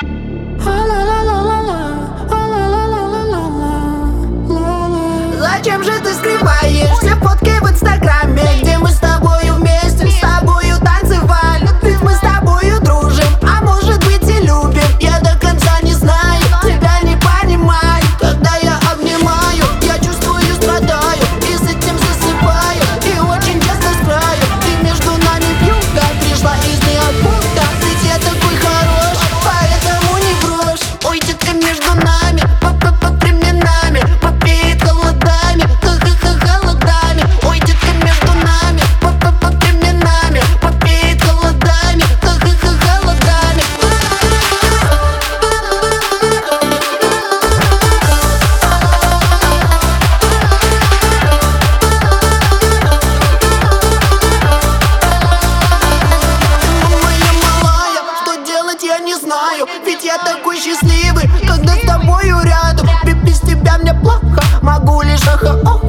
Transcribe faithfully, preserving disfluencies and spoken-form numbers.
Зачем же ты скрываешь все фотки в инстаграме, где мы с тобою вместе, с тобою танцевали? Мы с тобою дружим, а может быть и любим. Я до конца не знаю, тебя не понимаю. Когда я обнимаю, я чувствую, страдаю, и с этим засыпаю, и очень часто с краю. Ты между нами вьюга, пришла из ниоткуда. Ведь я такой хорош, поэтому не брошь. Ой, детка, между нами по временами попеет холодами, холодами. Ой, детка, между нами по временами попеет холодами, холодами. Моя малая, что делать я не знаю, ведь я такой счастливый, когда с тобою рядом. Без тебя мне плохо, могу лишь ахо.